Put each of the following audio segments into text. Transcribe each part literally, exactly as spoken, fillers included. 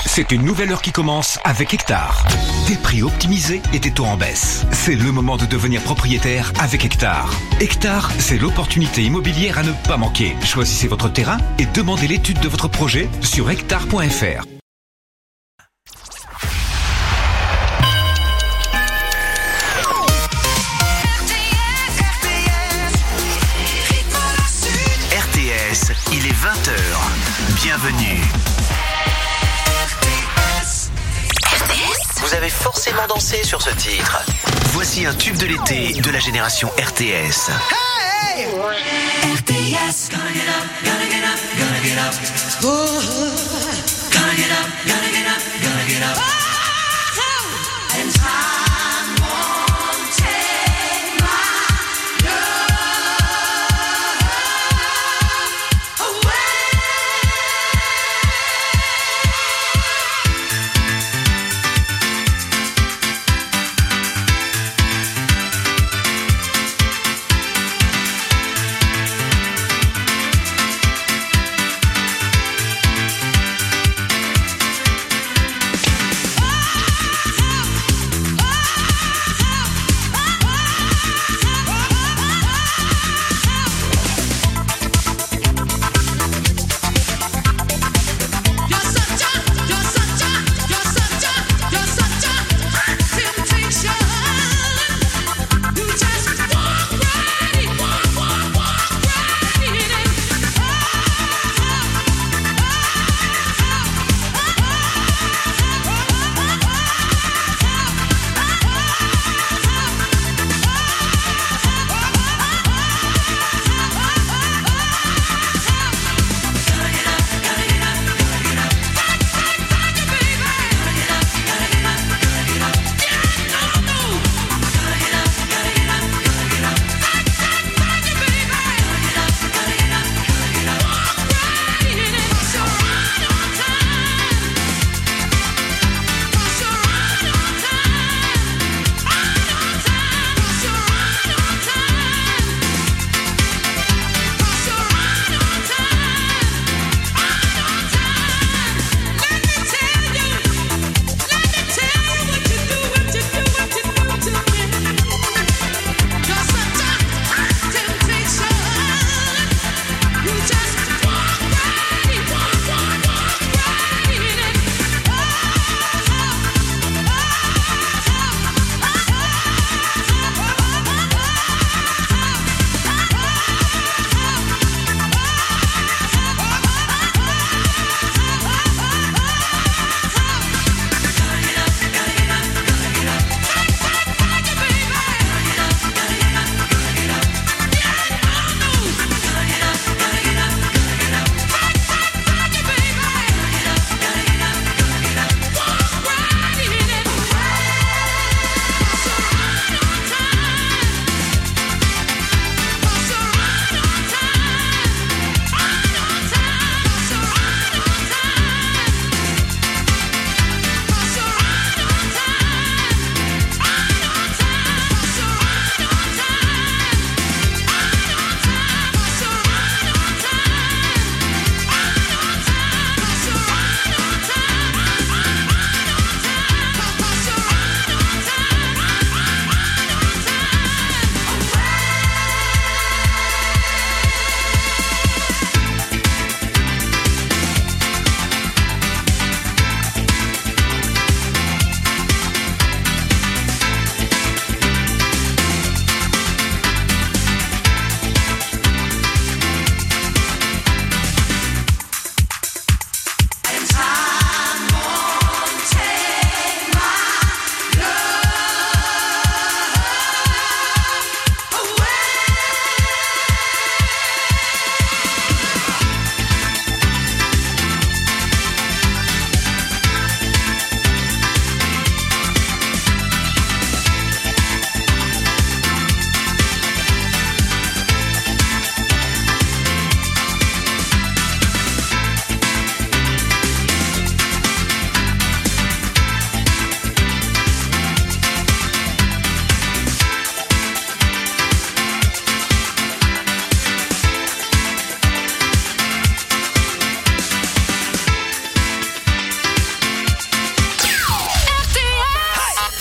C'est une nouvelle heure qui commence avec Hectare. Des prix optimisés et des taux en baisse. C'est le moment de devenir propriétaire avec Hectare. Hectare, c'est l'opportunité immobilière à ne pas manquer. Choisissez votre terrain et demandez l'étude de votre projet sur hectare point f r. R T S, il est vingt heures. Bienvenue. Vous avez forcément dansé sur ce titre. Voici un tube de l'été de la génération R T S. Hey! R T S. Gonna get up, gonna get up, gonna get up. Oh. Gonna get up, gonna get up, gonna get up. Oh. And time won't take my love away.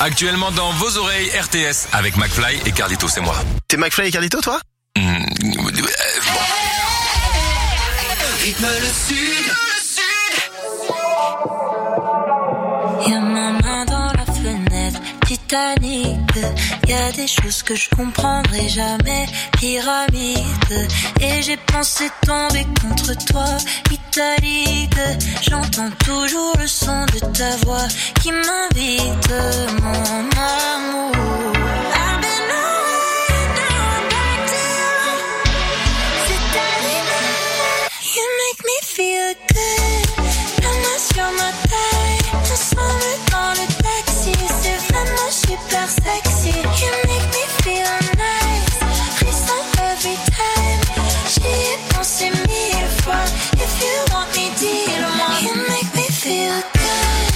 Actuellement dans vos oreilles, R T S, avec McFly et Carlito, c'est moi. T'es McFly et Carlito, toi? Mmh, euh, bon. Rythme le sud. Y'a ma main dans la fenêtre, Titanic. Y'a des choses que je comprendrai jamais, pyramide. Et j'ai pensé tomber contre toi, italique. J'entends toujours le son de ta voix qui m'invite, mon amour. I've been away, now I'm back to you. C'est arrivé, you make me feel good. La main sur ma taille, ensemble dans le taxi. C'est vraiment super sexy. You make me feel nice, frisson every time. J'y ai pensé mille fois. If you want me, dis-le-moi. You make me feel good.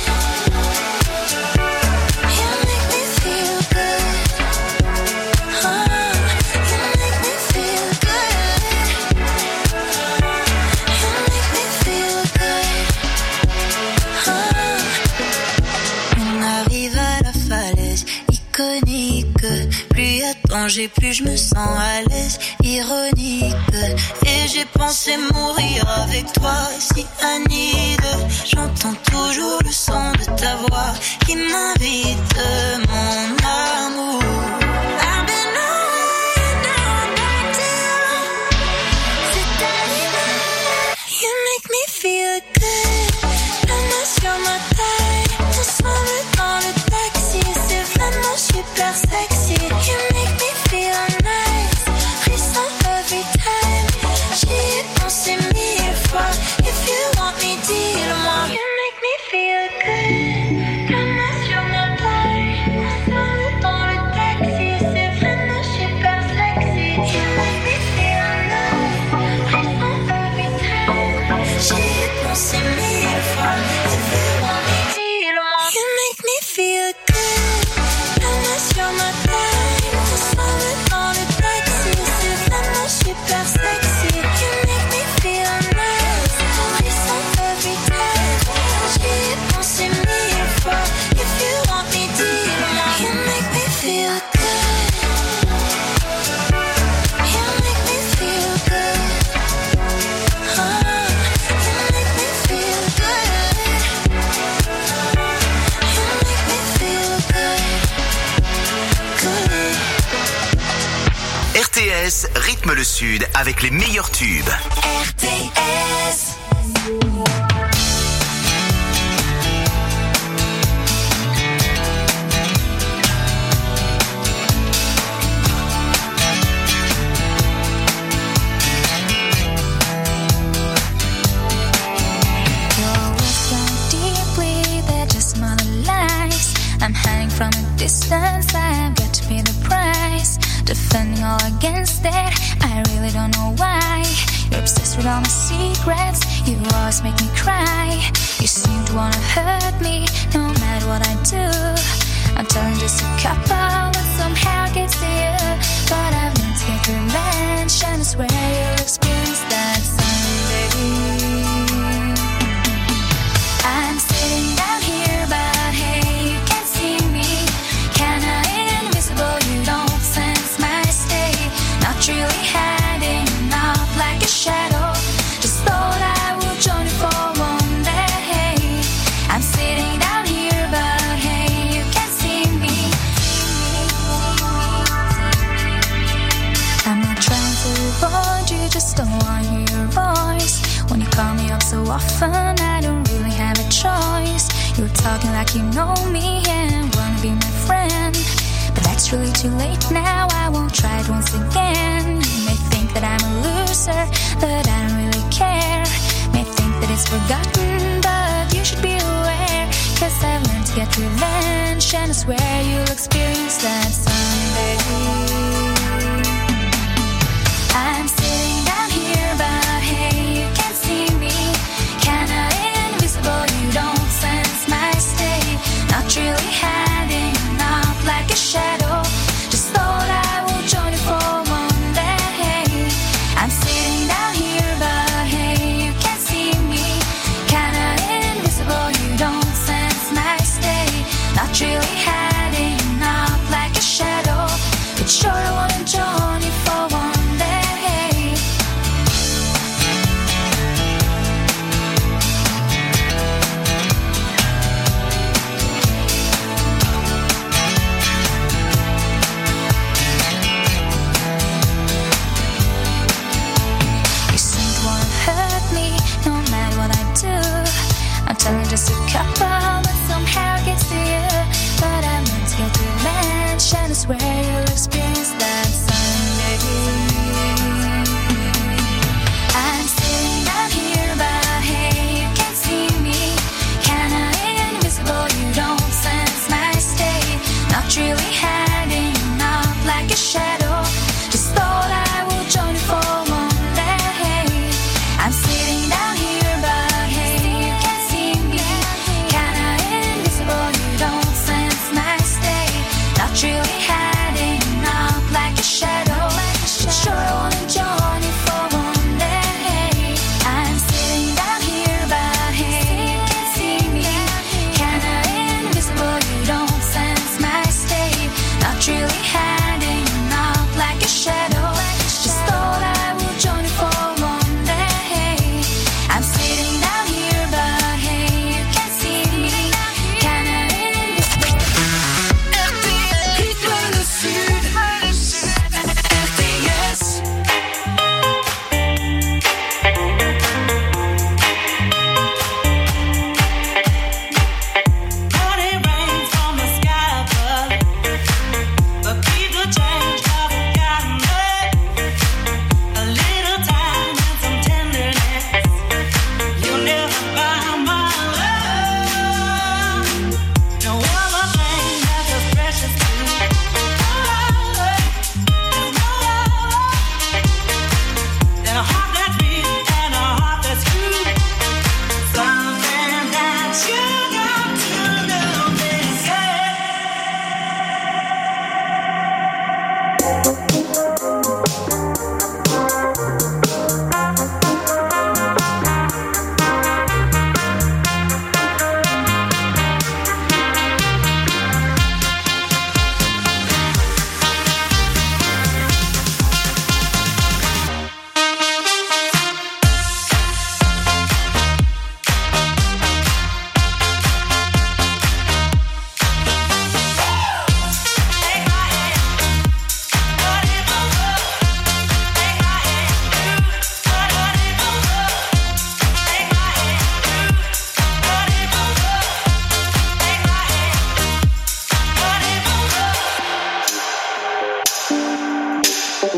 You make me feel good. Oh, you make me feel good. You make me feel good. Oh. On arrive à la falaise iconique. Plus y a danger, plus je me sens à l'aise. Ironique. Et j'ai pensé mourir avec toi, si Anide. J'entends toujours le son de ta voix qui m'invite, mon amour. I've been away, now I'm back to you. C'est arrivé, you make me feel good. La main sur ma taille, ensemble dans le taxi. C'est vraiment super sexy. You make me feel nice, frisson every time. J'y ai pensé mille fois. If you want me, dis-le-moi. You make me feel good. La main sur ma taille, ensemble dans le taxi. C'est vraiment super sexy. You make me feel nice, frisson every time. J'y ai pensé mille fois. If you want me, dis-le-moi. You make me feel good. La main sur ma taille, ensemble dans le taxi. C'est vraiment super sexy. You make me feel nice, frisson every time. J'y ai pensé mille fois. If you want me, dis-le-moi. You make me feel good. You make me feel good. Oh, you make me feel good. You make me feel good. Good. R T S rythme le sud avec les meilleurs tubes. R T S. I'm hiding from a distance, I've got to pay the price. Defending all against it, I really don't know why. You're obsessed with all my secrets, you always make me cry. You seem to wanna hurt me, no matter what I do. I'm telling just a couple, and somehow it gets to you. But I've learned to get revenge, and I swear you'll experience that someday. I'm sitting down here, but hey, you can't see me. Kinda invisible, you don't sense my state. Not really hiding out like a shadow. Just thought I would join you for one day. I'm sitting down here, but hey, you can't see me. I'm not trying to avoid you, just don't want to hear your voice. When you call me up so often, I don't really have a choice. You're talking like you know me and wanna be my friend. But that's really too late now, I won't try it once again. You may think that I'm a loser, but I don't really care. May think that it's forgotten, but you should be aware. Cause I've learned to get revenge, and I swear you'll experience that someday. I'm sitting down here, but hey, you can't see me. Kinda invisible, you don't sense my state. Not really hiding out like a shadow. Just thought I would join you for one day. I'm sitting down here, but hey, you can't see me. Kinda invisible, you don't sense my state. Not really hiding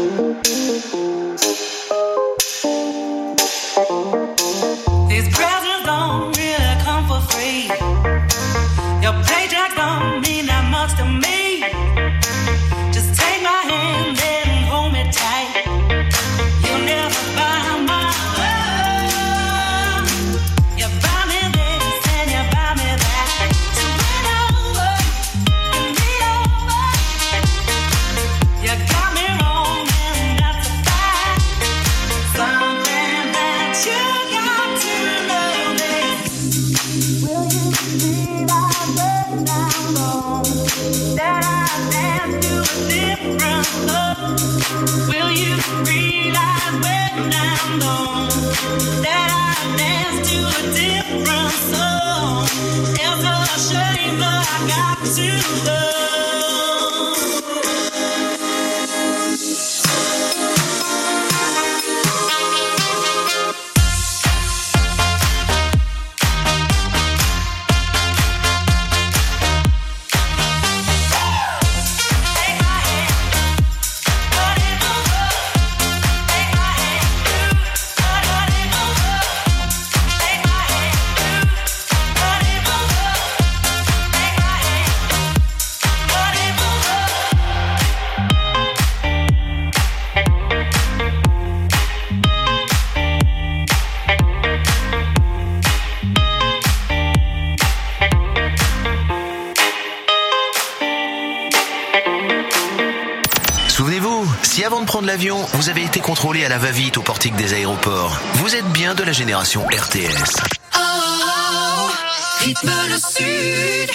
L'avion, vous avez été contrôlé à la va-vite au portique des aéroports. Vous êtes bien de la génération R T S. Oh, rythme le sud.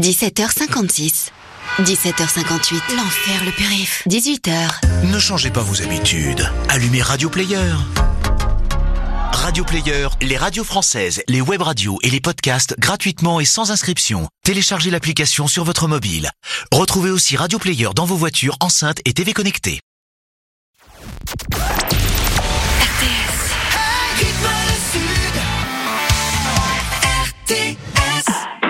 dix-sept heures cinquante-six. dix-sept heures cinquante-huit. L'enfer, le périph'. dix-huit heures. Ne changez pas vos habitudes. Allumez Radio Player. Radio Player, les radios françaises, les web radios et les podcasts gratuitement et sans inscription. Téléchargez l'application sur votre mobile. Retrouvez aussi Radio Player dans vos voitures, enceintes et T V connectées. R T S. Hey, rythme le sud. R T S.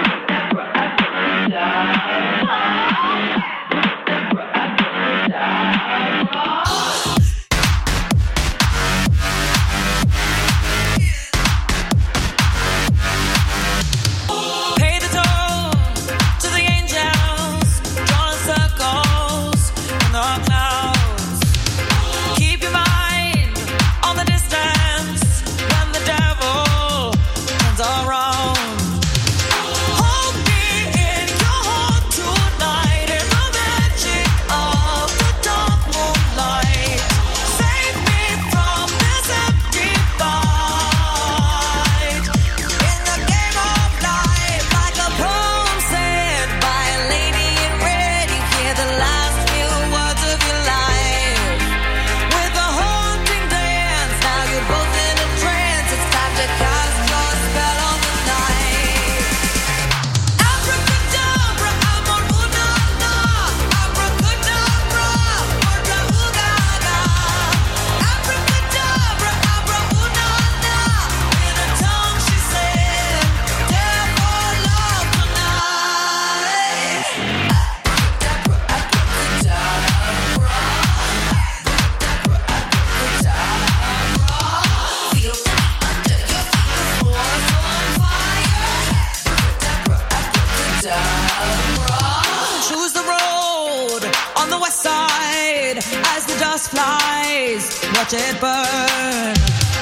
Watch it burn.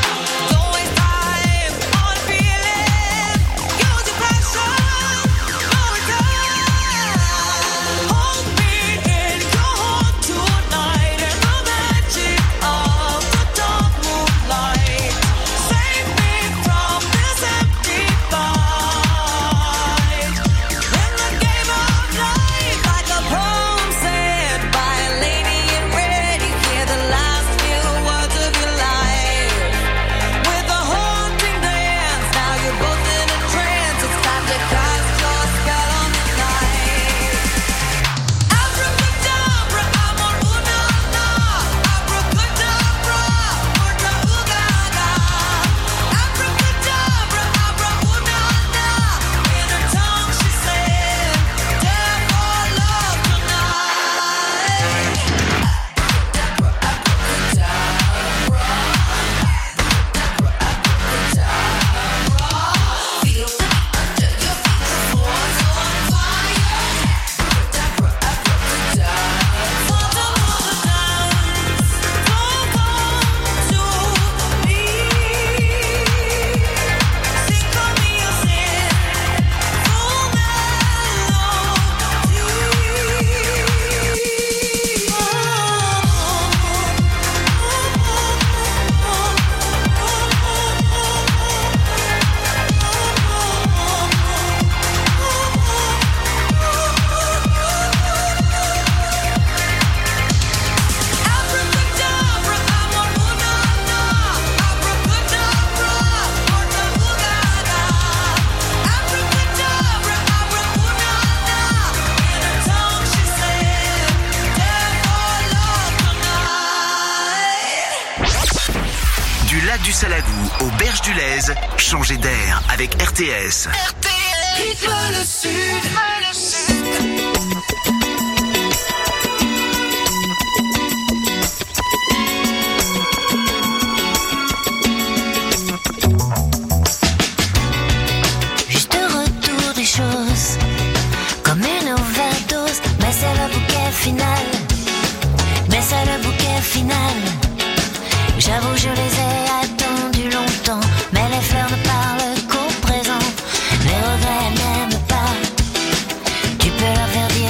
Du Saladou aux Berges du Lez, changez d'air avec R T S. R T S. Rythme le sud. Le sud. Juste retour des choses, comme une overdose, mais c'est le bouquet final. Mais c'est le bouquet final. J'avoue, je les ai attendus longtemps, mais les fleurs ne parlent qu'au présent. Les regrets n'aiment pas. Tu peux leur faire dire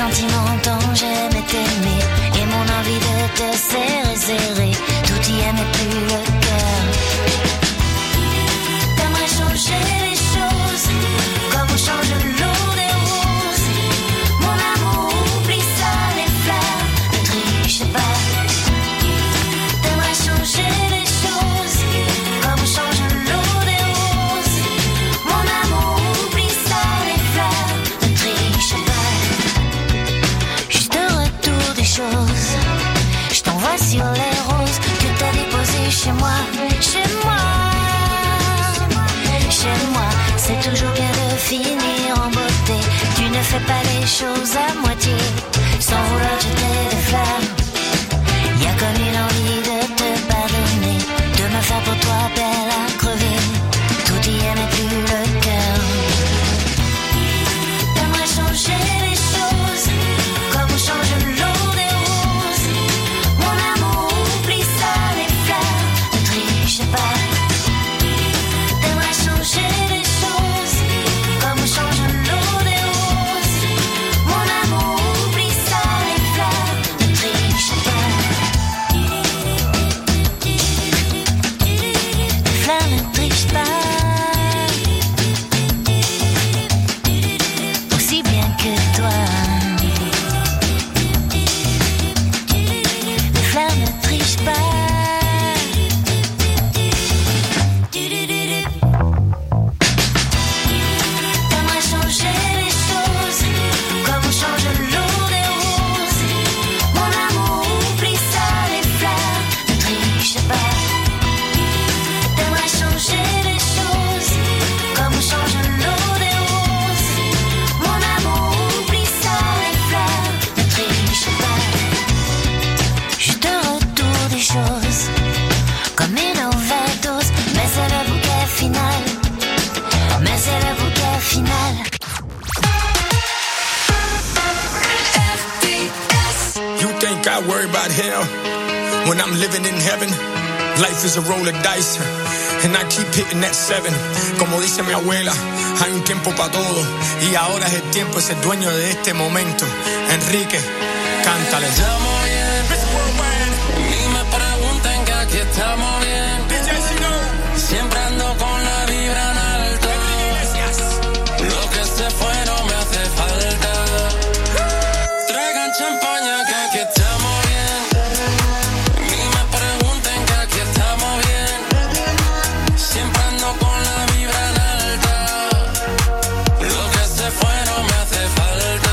sentiments dont j'aimais t'aimer et mon envie de te serrer, serrer. Tout y est mais plus le cœur. T'aimerais changer les choses comme on change l'eau des roses. Mon amour, oublie ça, les fleurs, ne triche pas. T'aimerais changer les choses comme on change l'eau des roses. Mon amour, oublie ça, les fleurs, ne triche pas. Juste un retour des choses. Je t'envoie sur les roses que t'as déposées chez moi, chez moi. Chez moi, c'est toujours bien de finir en beauté. Tu ne fais pas les choses à moitié, sans vouloir jeter des fleurs. Y'a comme une envie de te pardonner, de me faire pour toi belle à crever. Tout y est mais plus le cœur. T'aimerais changer les choses comme on change l'eau des roses. Mon amour, oublie ça, les fleurs, ne triche pas. T'aimerais changer les choses comme on change l'eau des roses. Mon amour, oublie ça, les fleurs, ne triche pas. Les fleurs ne trichent pas. Aussi bien que toi. Les fleurs ne trichent pas. T'aimerais changer les choses comme on change l'eau des roses. Mon amour, oublie ça, les fleurs, ne triche pas. T'aimerais changer les choses comme on change l'eau des roses. Mon amour, oublie ça, les fleurs, ne triche pas. Juste un retour des choses comme une overdose, mais c'est le bouquet final. Mais c'est le bouquet final. You think I worry about hell when I'm living in heaven? Life is a roll of dice, and I keep hitting that seven. Como dice mi abuela, hay un tiempo para todo, y ahora es el tiempo, es el dueño de este momento. Enrique, cántale. Estamos bien, ni me pregunten que aquí estamos bien. Siempre ando con la vibra en alto. Lo que se fue no me hace falta. Traigan champaña que aquí estamos bien. Ni me pregunten que aquí estamos bien. Siempre ando con la vibra en alta. Lo que se fue no me hace falta.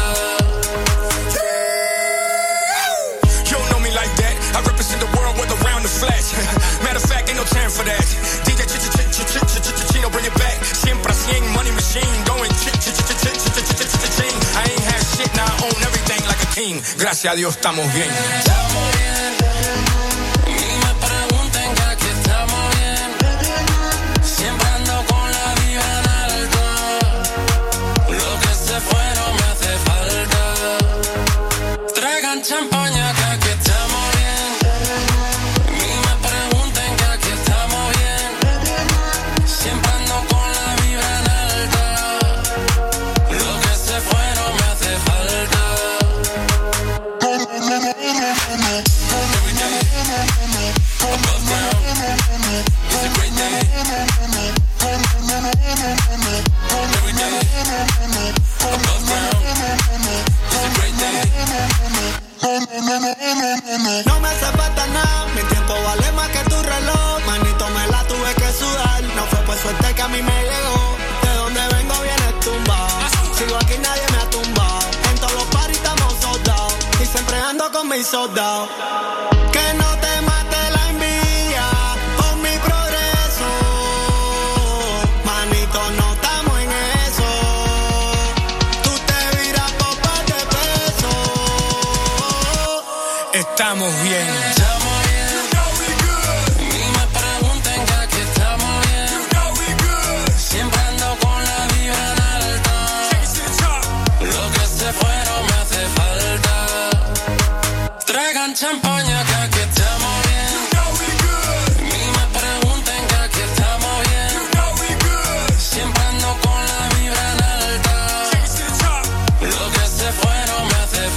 You don't know me like that. I represent the world with around the flash. Matter of fact, ain't no time for that. D J Chino, bring it back. Siempre cien, money machine, going ch-ch-ch-ch-ch-ch-ch-ch-ch-ch-ch-ch. I ain't had shit, now I own everything like a king. Gracias a Dios, estamos bien. Estamos bien. Ni me pregunten que aquí estamos bien. Siempre ando con la vibra en alto. Lo que se fue no me hace falta. Traigan champaña que aquí estamos bien. Ni me pregunten que aquí estamos bien. Siempre ando con la vibra en alta. Lo que se fue no me hace falta. Every day, above ground, it's a great day. Every day, above ground, it's a great day. No me hace falta nada, mi tiempo vale más que tu reloj. Manito, me la tuve que sudar. No fue por suerte que a mí me llegó. De donde vengo vienes tumbado. Sigo aquí, nadie me ha tumbado. En todos los paris estamos soldados. Y siempre ando con mis soldados. Que no te mate la envidia por mi progreso. Manito, no estamos en eso. Tú te viras por par de pesos. Estamos bien. Estamos bien. Ni me pregunten que aquí estamos bien. Siempre ando con la vibra en alta. Lo que se fue no me hace falta. Traigan champaña que aquí estamos bien. Ni me pregunten que aquí estamos bien. Siempre ando con la vibra en alta. Lo que se fue no me hace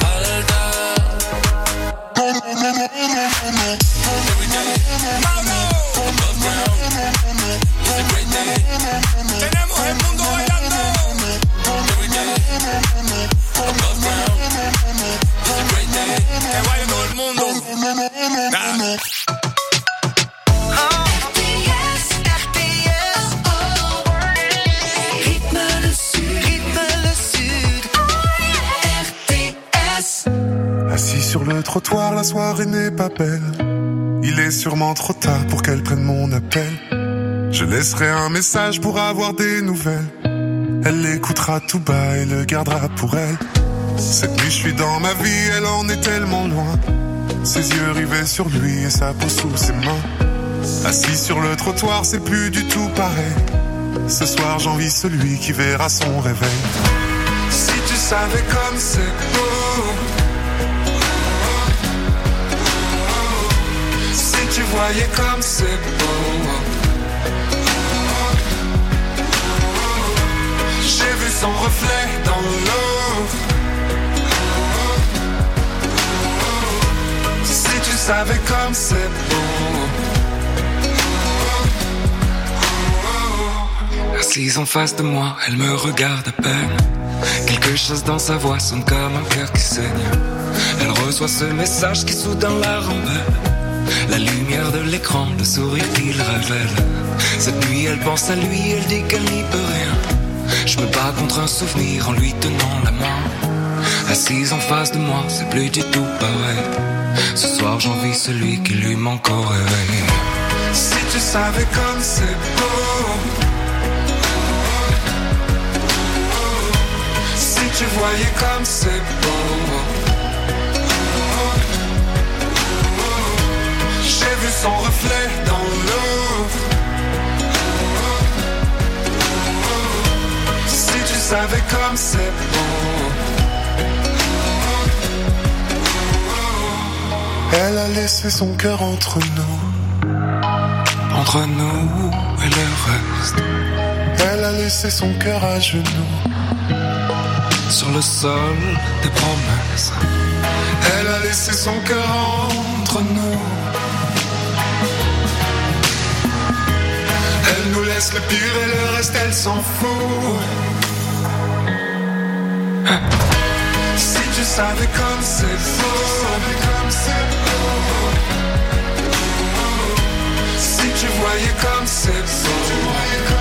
sur le trottoir, la soirée n'est pas belle. Il est sûrement trop tard pour qu'elle prenne mon appel. Je laisserai un message pour avoir des nouvelles. Elle l'écoutera tout bas et le gardera pour elle. Cette nuit je suis dans ma vie, elle en est tellement loin. Ses yeux rivés sur lui et sa peau sous ses mains. Assis sur le trottoir, c'est plus du tout pareil. Ce soir j'envie celui qui verra son réveil. Si tu savais comme c'est beau, si tu voyais comme c'est beau. J'ai vu son reflet dans l'eau. Si tu savais comme c'est beau. Assise en face de moi, elle me regarde à peine. Quelque chose dans sa voix sonne comme un cœur qui saigne. Elle reçoit ce message qui soudain la rend belle. La lumière de l'écran, le sourire qu'il révèle. Cette nuit elle pense à lui, elle dit qu'elle n'y peut rien. Je me bats contre un souvenir en lui tenant la main. Assise en face de moi, c'est plus du tout pareil. Ce soir j'envie celui qui lui manque au réveil. Si tu savais comme c'est beau. Si tu voyais comme c'est beau. J'ai vu son reflet dans l'eau. Si tu savais comme c'est beau. Elle a laissé son cœur entre nous. Entre nous et le reste. Elle a laissé son cœur à genoux. Sur le sol des promesses. Elle a laissé son cœur entre nous. Elle nous laisse le pire et le reste elle s'en fout. Si tu savais comme c'est beau. Si tu voyais comme c'est beau.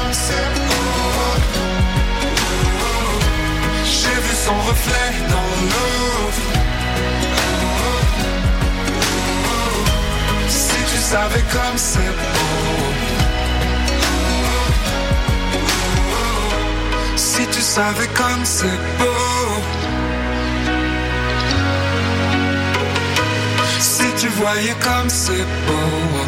J'ai vu son reflet dans l'eau. Si tu savais comme c'est beau. Si tu savais comme c'est beau. Si tu voyais comme c'est beau.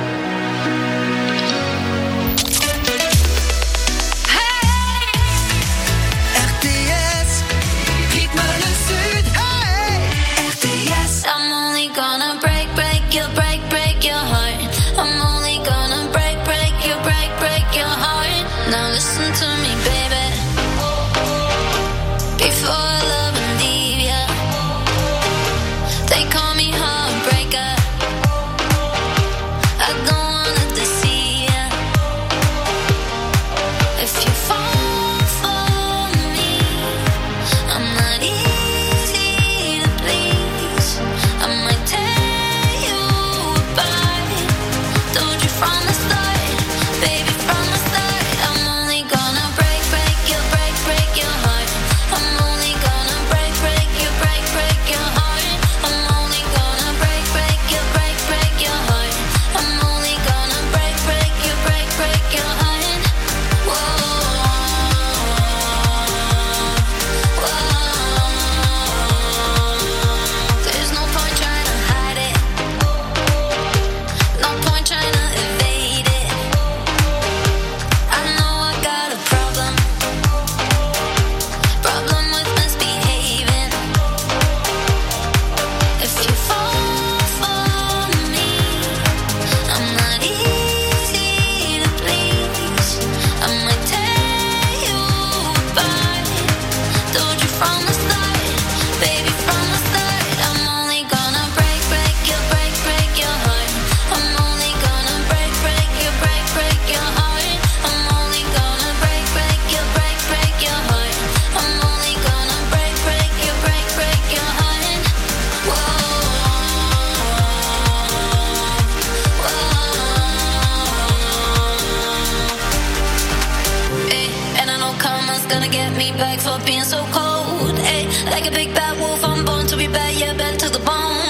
get me back for being so cold. Ay, like a big bad wolf, I'm born to be bad, yeah, bad to the bone.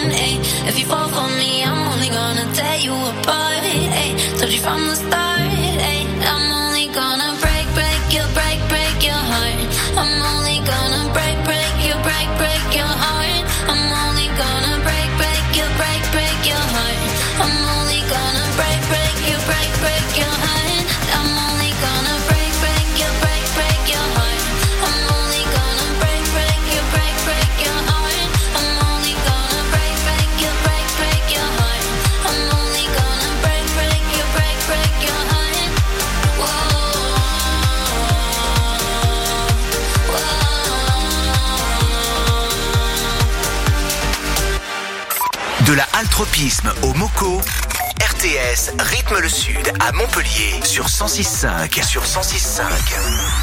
De la haltropisme au moco, R T S rythme le sud à Montpellier sur cent six cinq. Sur cent six cinq.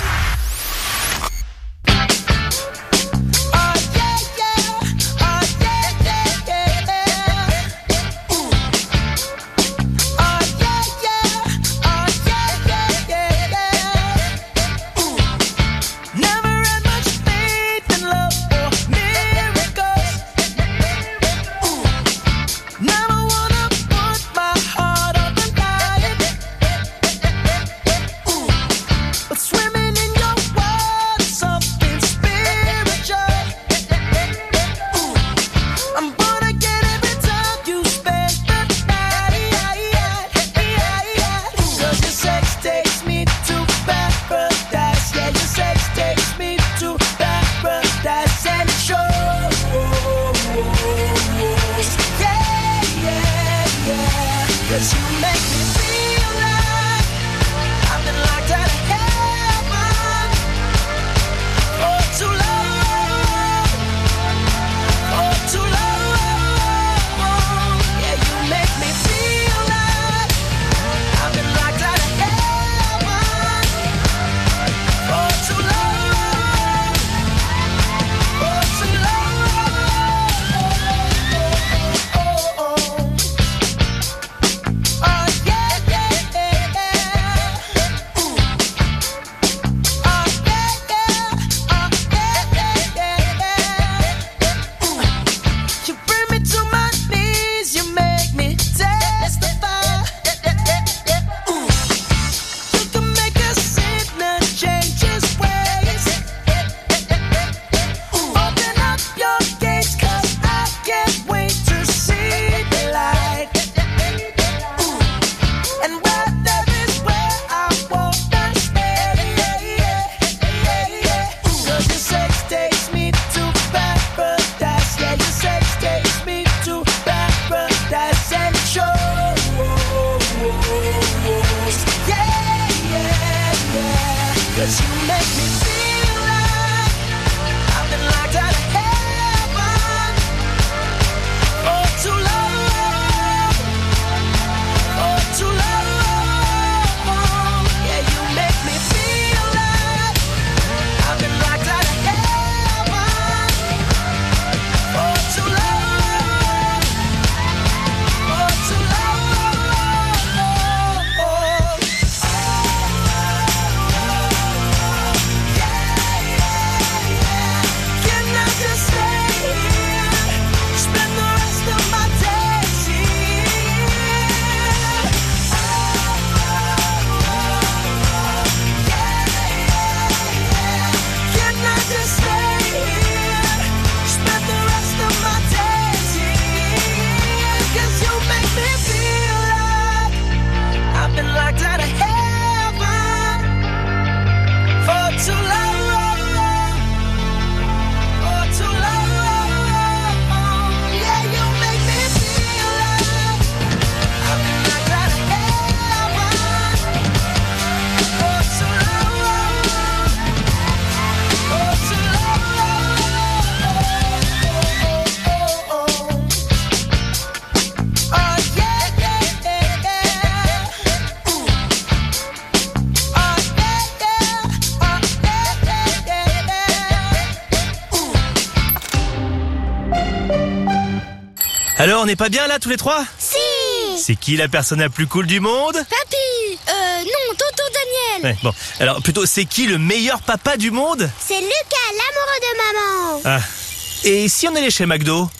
Alors, on n'est pas bien là tous les trois? Si. C'est qui la personne la plus cool du monde? Papy. Euh, non, tonton Daniel. Ouais, bon, alors plutôt, c'est qui le meilleur papa du monde? C'est Lucas, l'amoureux de maman. Ah. Et si on allait chez McDo?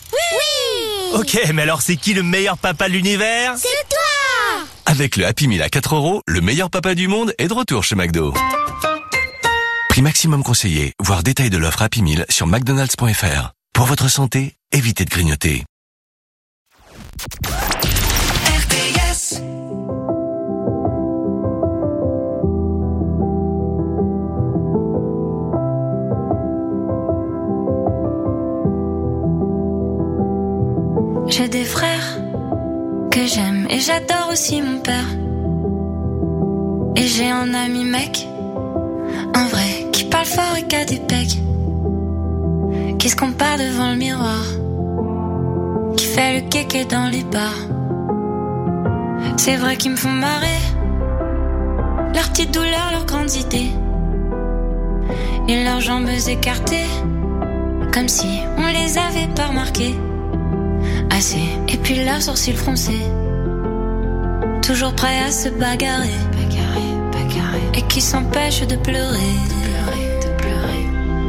Oui. Ok, mais alors c'est qui le meilleur papa de l'univers? C'est toi. Avec le Happy Meal à quatre euros, le meilleur papa du monde est de retour chez McDo. Prix maximum conseillé, voire détail de l'offre Happy Meal sur mcdonalds point f r. Pour votre santé, évitez de grignoter. R T S. J'ai des frères que j'aime et j'adore aussi mon père. Et j'ai un ami mec, un vrai, qui parle fort et qui a des pecs, qui se compare devant le miroir. qui fait le kéké dans les bars. C'est vrai qu'ils me font marrer, leurs petites douleurs, leurs grandes idées, et leurs jambes écartées, comme si on les avait pas remarquées. Assez, et puis leurs sourcils froncés, toujours prêts à se bagarrer, bagarrer, bagarrer, et qui s'empêchent de pleurer, de pleurer, de pleurer.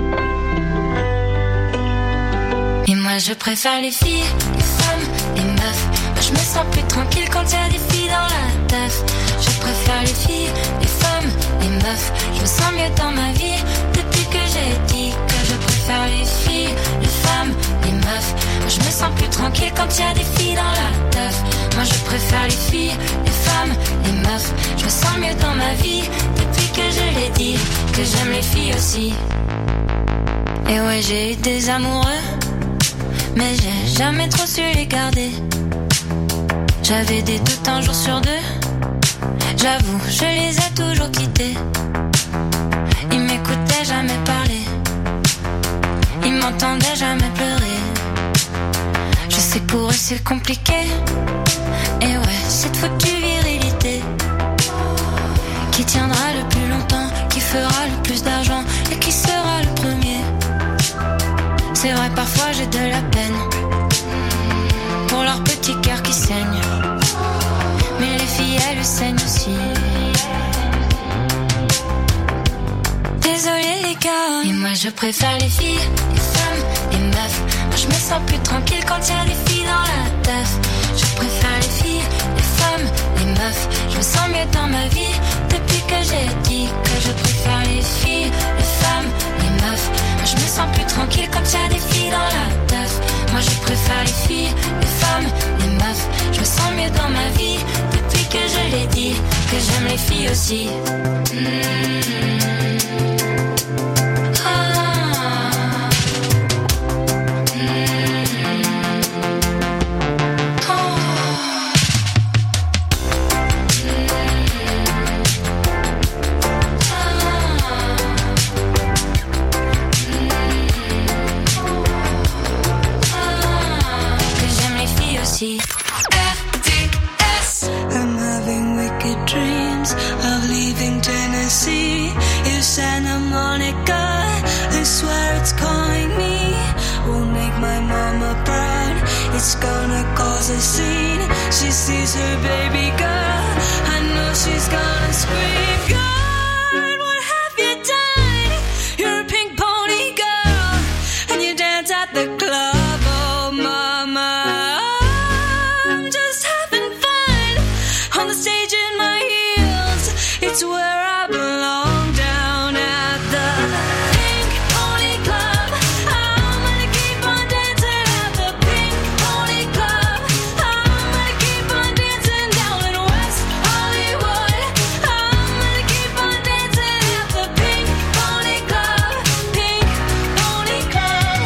Et moi je préfère les filles, les femmes, les meufs. Moi je me sens plus tranquille quand y a des filles dans la teuf. Je préfère les filles, les femmes, les meufs. Je me sens mieux dans ma vie depuis que j'ai dit que je préfère les filles, les femmes, les meufs. Moi je me sens plus tranquille quand y a des filles dans la teuf. Moi je préfère les filles, les femmes, les meufs. Je me sens mieux dans ma vie depuis que je l'ai dit que j'aime les filles aussi. Et ouais, j'ai eu des amoureux, mais j'ai jamais trop su les garder. J'avais des doutes un jour sur deux, j'avoue, je les ai toujours quittés. Ils m'écoutaient jamais parler, ils m'entendaient jamais pleurer. Je sais que pour eux c'est compliqué, et ouais, cette foutue virilité qui tiendra le plus longtemps, qui fera le plus d'argent et qui sera le premier. C'est vrai, parfois j'ai de la peine pour leur petit cœur qui saigne, mais les filles elles saignent aussi. Désolée les gars, et moi je préfère les filles, les femmes, les meufs. Moi je me sens plus tranquille quand y a des filles dans la teuf. Je préfère les filles, les femmes, les meufs. Je me sens mieux dans ma vie depuis que j'ai dit que je préfère les filles, les femmes, les meufs. Moi je me sens plus tranquille quand y a des filles dans la teuf. Moi je préfère les filles, les femmes, les meufs. Je me sens mieux dans ma vie depuis que je l'ai dit que j'aime les filles aussi. Mmh. I'm having wicked dreams of leaving Tennessee. If Santa Monica, I swear it's calling me. Will make my mama proud. It's gonna cause a scene. She sees her baby girl. I know she's gonna scream. God, what have you done? You're a pink pony girl, and you dance at the club. Oh, mama. Stage in my heels, it's where I belong, down at the Pink Pony Club. I'm gonna keep on dancing at the Pink Pony Club. I'm gonna keep on dancing down in West Hollywood. I'm gonna keep on dancing at the Pink Pony Club. Pink Pony Club.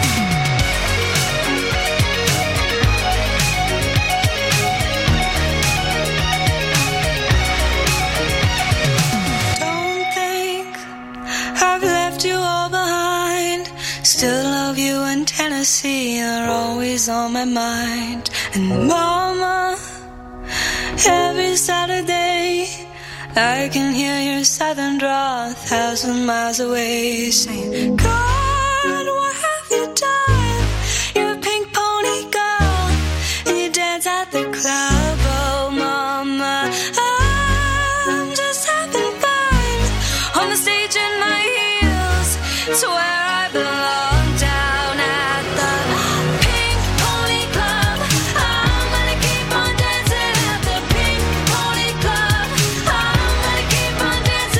Still love you in Tennessee, you're always on my mind. And mama, every Saturday I can hear your southern drawl a thousand miles away, saying, God, what have you done? You're a pink pony girl, and you dance at the club. Oh mama, I'm just having fun on the stage in my heels. It's where I belong.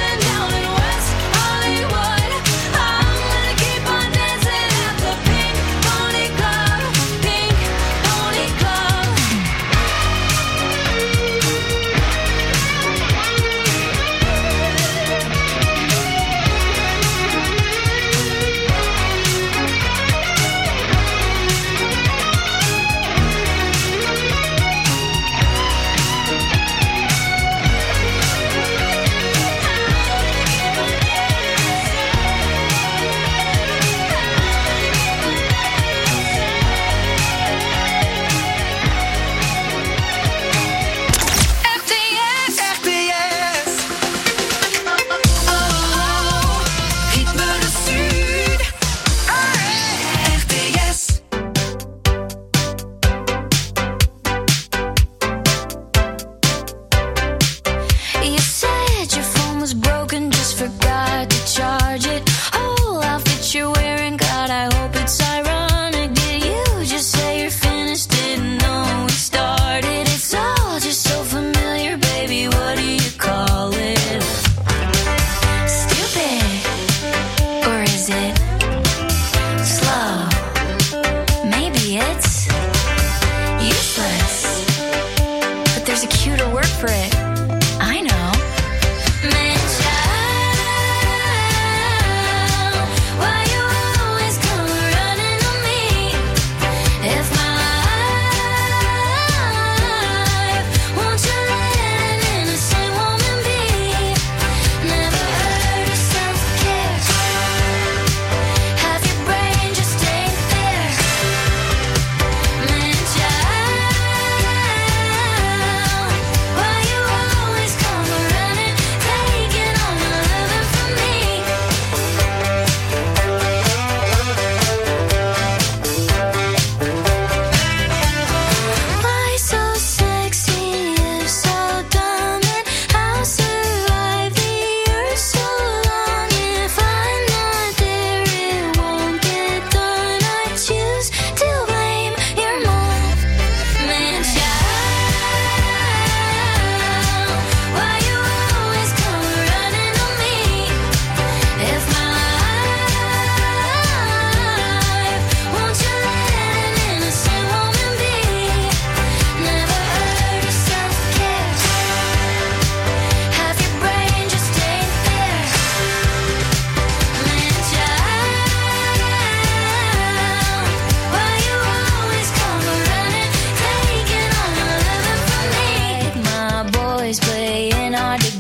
Pink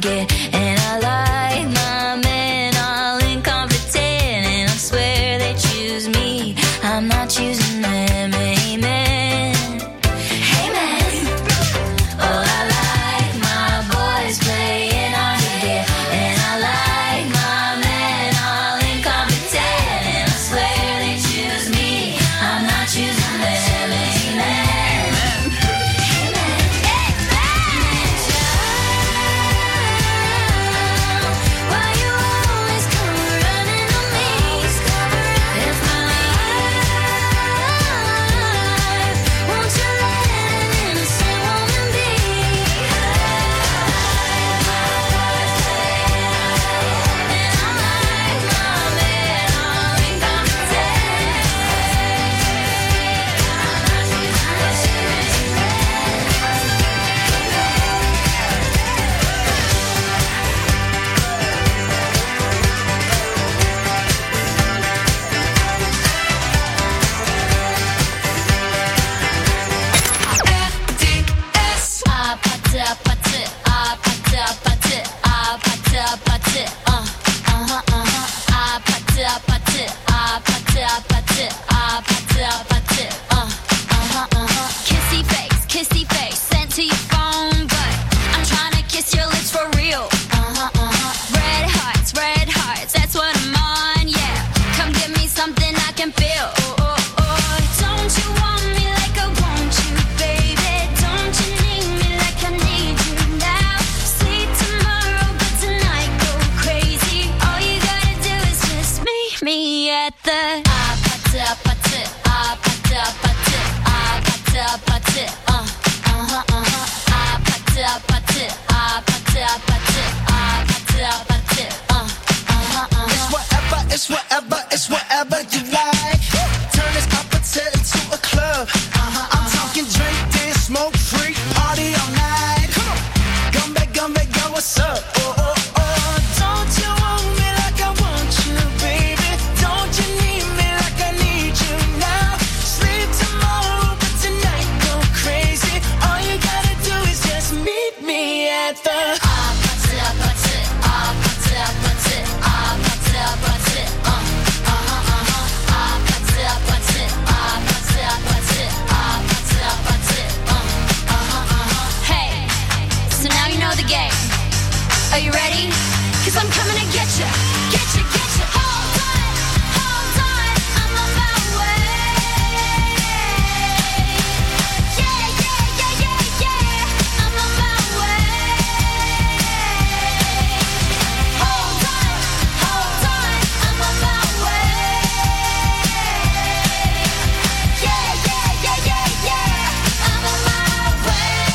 get. And I like my men all incompetent, and I swear they choose me, I'm not choosing them. Amen. Amen. Oh, I like my boys playing hard to get, and I like my men all incompetent, and I swear they choose me, I'm not choosing them. Amen. Kissy face, kissy face, sent to your phone, but I'm trying to kiss your lips for real. Uh-huh, uh-huh. Red hearts, red hearts, that's what I'm on, yeah. Come give me something I can feel. Oh, oh, oh. Don't you want me like I want you, baby? Don't you need me like I need you now? Sleep tomorrow, but tonight go crazy. All you gotta do is just meet me at the It's whatever, it's whatever, it's whatever you like. Turn this opposite into a club. I'm talking drink, dance, smoke, free, party all night. Come on, come back, come back, girl, what's up? Oh, oh, oh, don't you want me like I want you, baby? Don't you need me like I need you now? Sleep tomorrow, but tonight go crazy. All you gotta do is just meet me at the Hey, so now you know the game. Are you ready? Cause I'm coming to get you, get you, get you. Hold on, hold on, I'm on my way. Yeah, yeah, yeah, yeah, yeah, I'm on my way. Hold on, hold on, I'm on my way. Yeah, yeah, yeah, yeah, yeah, I'm on my way.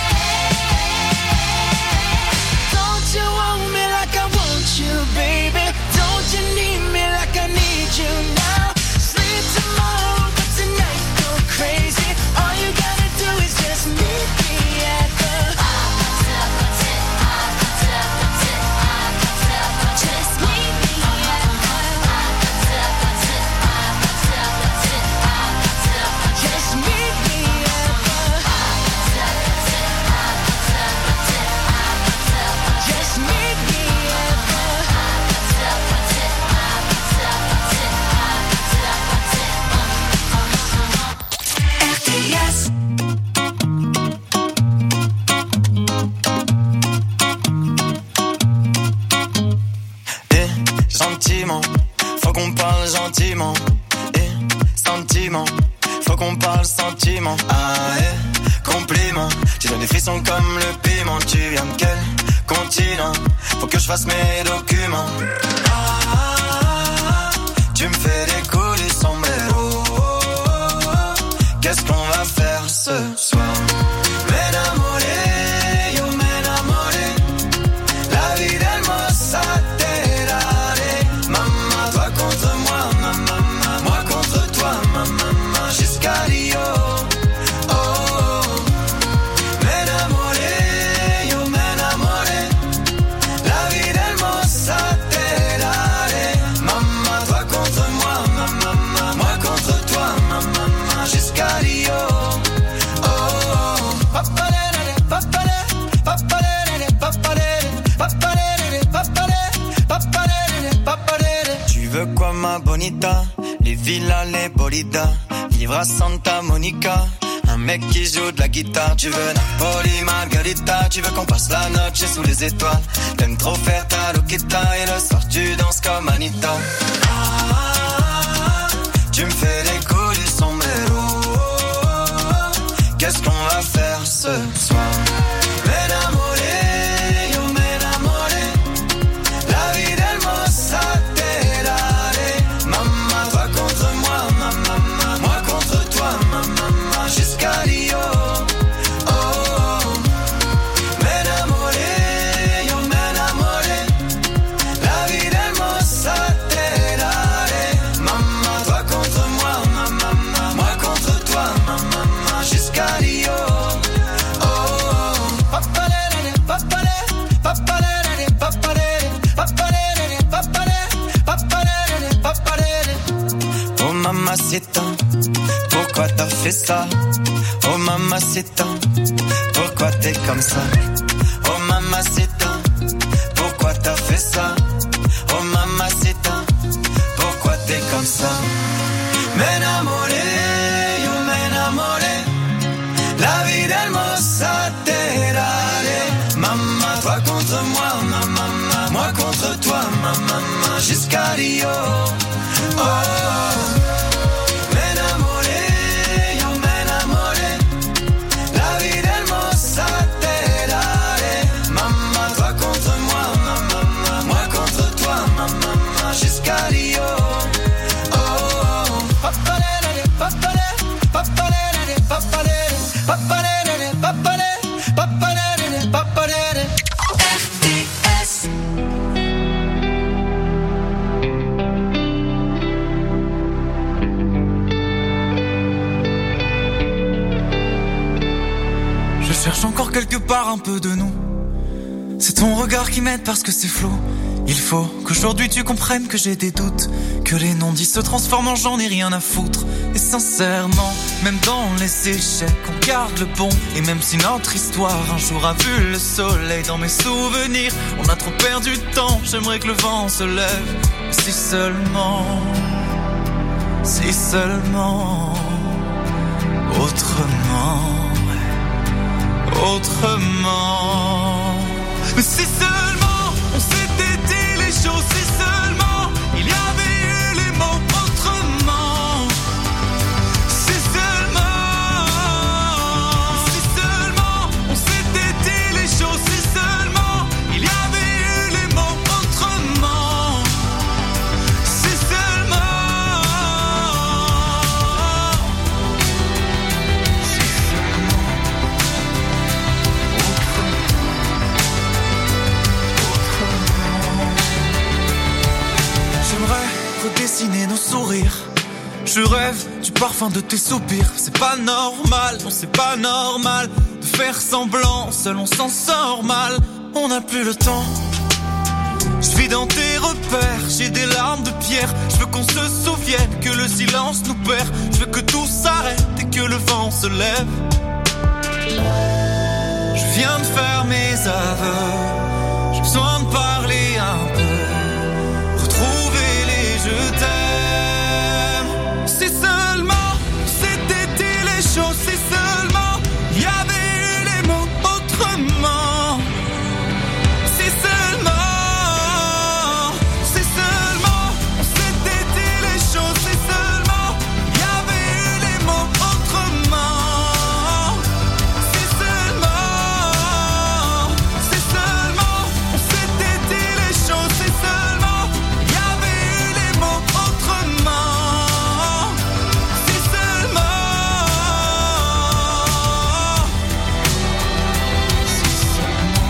Don't you want me like I want you, baby? Don't you need me like I need you now? Sleep tomorrow, but tonight go crazy. All you gotta do is just meet me at the Just meet me at Just meet me at the Just meet me at R T S. Eh, sentiment, faut qu'on parle gentiment. Eh, sentiment, faut qu'on parle sentiment. Ah, eh, compliment, tu donnes des frissons comme le piment. Tu viens de quel continent? Faut que je fasse mes documents. Ah, tu me fais des coups du sombrero. Qu'est-ce qu'on va faire ce soir? M'enamoré, yo m'enamoré. La vida hermosa te daré. Maman, toi contre moi, maman, moi contre toi, maman, jusqu'à Rio. Oh, oh, oh. M'enamoré, yo m'enamoré. La vida hermosa te daré. Maman, toi contre moi, maman, moi contre toi, maman, jusqu'à Rio. Oh, Florida, vivre à Santa Monica. Un mec qui joue de la guitare, tu veux Napoli, Margarita. Tu veux qu'on passe la noche sous les étoiles. T'aimes trop faire ta loquita et le soir tu danses comme Anita. Ah, tu me fais des coups du sombrero. Qu'est-ce qu'on va faire ce soir? M'enamoré, yo m'enamoré. La vie d'hermosa te daré. Maman, toi contre moi, maman, moi contre toi, maman, jusqu'à Rio. Oh, oh. M'enamoré, yo m'enamoré. La vie d'hermosa te daré. Maman, toi contre moi, maman, moi contre toi, maman, jusqu'à Rio. Oh mamacita, pourquoi t'as fait ça? Oh mamacita, pourquoi t'es comme ça? Oh mamacita, pourquoi t'as fait ça? Oh mamacita, pourquoi t'es comme ça? M'enamoré, yo m'enamoré. La vie d'hermosa te daré. Maman, toi contre moi, maman, moi contre toi, maman, jusqu'à Rio. Oh, m'enamoré, yo m'enamoré. La vie d'hermosa te daré. Maman, toi contre moi, maman, moi contre toi, maman, jusqu'à Rio. Oh, papalé, papalé, papalé, papalé. Paparere, paparere, paparere, paparere. F T S. Je cherche encore quelque part un peu de nous. C'est ton regard qui m'aide parce que c'est flou. Il faut qu'aujourd'hui tu comprennes que j'ai des doutes, que les non-dits se transforment en j'en ai rien à foutre. Et sincèrement, même dans les échecs, on garde le bon. Et même si notre histoire un jour a vu le soleil, dans mes souvenirs, on a trop perdu de temps. J'aimerais que le vent se lève. Si seulement, si seulement, autrement, autrement. Mais si seulement on s'était dit les choses, si seulement il y avait eu les mots autrement. Si seulement, si seulement on s'était dit les choses, si seulement il y avait eu les mots autrement. Si seulement, si seulement, redessiner nos sourires. Je rêve du parfum de tes soupirs. C'est pas normal, non c'est pas normal de faire semblant, seul on s'en sort mal. On n'a plus le temps. Je vis dans tes repères, j'ai des larmes de pierre. Je veux qu'on se souvienne que le silence nous perd. Je veux que tout s'arrête et que le vent se lève. Je viens de faire mes aveux. J'ai besoin de parler un peu, retrouver les je t'aime. Si seulement c'était dit les choses, si seulement il y avait eu les mots autrement. Si seulement, si seulement on s'était dit les choses, si seulement il y avait eu les mots autrement. Si seulement, si seulement on s'était dit les choses, si seulement il y avait eu les mots autrement. Si seulement, si seulement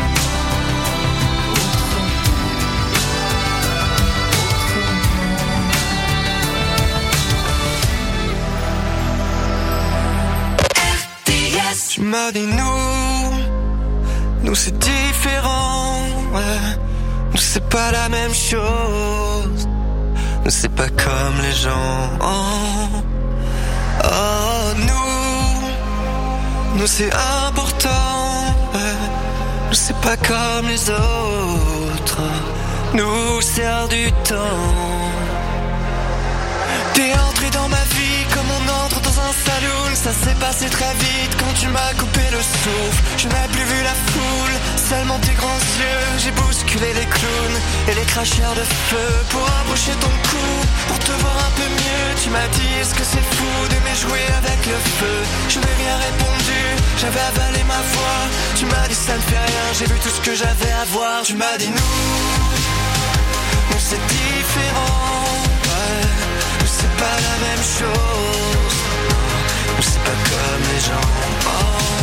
Tu m'as dit nous, nous c'est différent, ouais. Nous c'est pas la même chose, nous c'est pas comme les gens. Oh, oh nous, nous c'est important, ouais. Nous c'est pas comme les autres, nous sert du temps. T'es entré dans ma vie comme on entre dans un saloon. Ça s'est passé très vite quand tu m'as coupé le souffle. Je n'ai plus vu la foule, seulement tes grands yeux. J'ai bousculé les clowns et les cracheurs de feu pour embaucher ton cou, pour te voir un peu mieux. Tu m'as dit est-ce que c'est fou d'aimer jouer avec le feu. Je n'ai rien répondu, j'avais avalé ma voix. Tu m'as dit ça ne fait rien, j'ai vu tout ce que j'avais à voir. Tu m'as dit nous, nous c'est différent, ouais. Nous c'est pas la même chose, nous c'est pas comme les gens. Oh,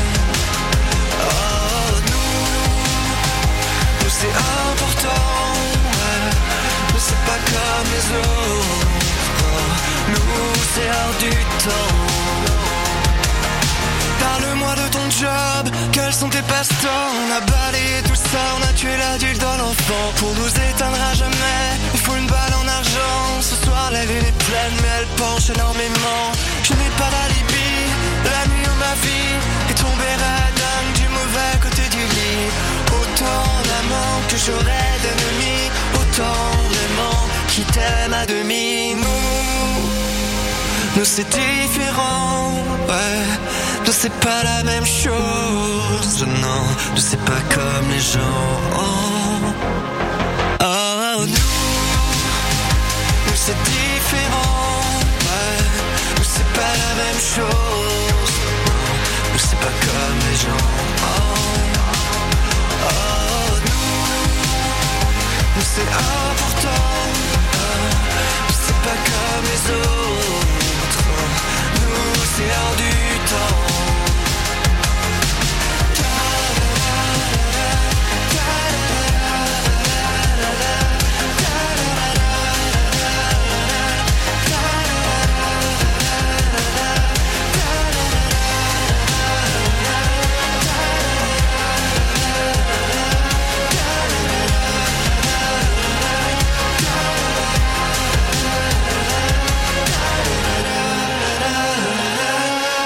oh nous, nous c'est important, ouais. Nous c'est pas comme les autres, oh, nous c'est hors du temps. Parle-moi de ton job, quels sont tes passe-temps? On a balayé tout ça, on a tué l'adulte dans l'enfant. Pour nous éteindre à jamais, il faut une balle en argent. Ce soir la lune est pleine mais elle penche énormément. Je n'ai pas d'alibi, la nuit où ma vie est tombée radingue du mauvais côté du lit. Autant d'amants que j'aurais d'ennemis, autant d'aimants qui t'aiment à demi. Nous, nous c'est différent, ouais. Nous c'est pas la même chose, non, nous c'est pas comme les gens. Oh, oh nous, nous c'est différent,